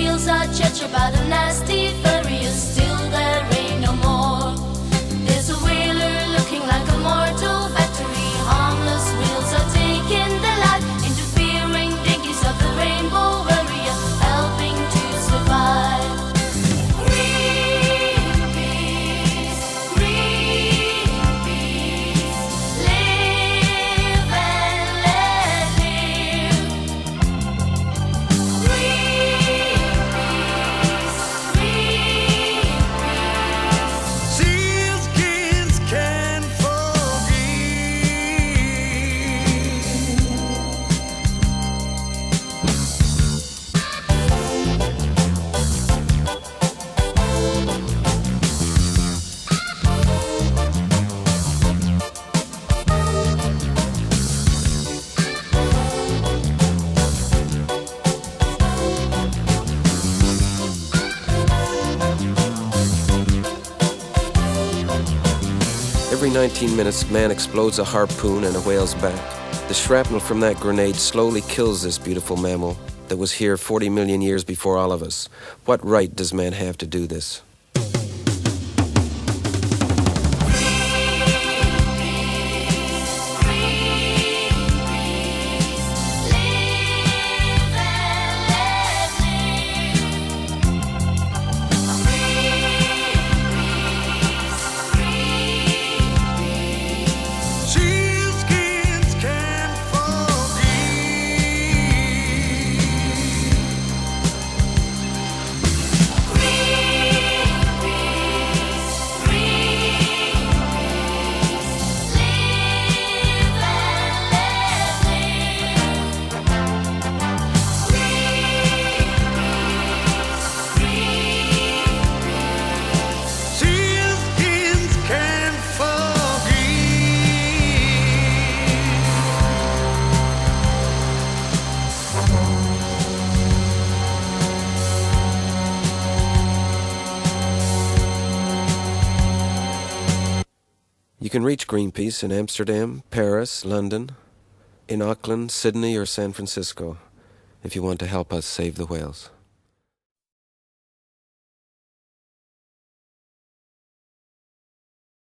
seals are treacherous, but a nasty furry is still there ain't no more. There's a whaler looking like a mortal battery. Harmless wheels are taking the light, interfering dinkies of the rainbow warrior, helping to survive. Greenpeace, Greenpeace, live and let live. Greenpeace, Greenpeace. Sealskins can forgive. Every 19 minutes, man explodes a harpoon in a whale's back. The shrapnel from that grenade slowly kills this beautiful mammal that was here 40 million years before all of us. What right does man have to do this? Sealskins can Sealskins can You can reach Greenpeace in Amsterdam, Paris, London, in Auckland, Sydney, or San Francisco if you want to help us save the whales.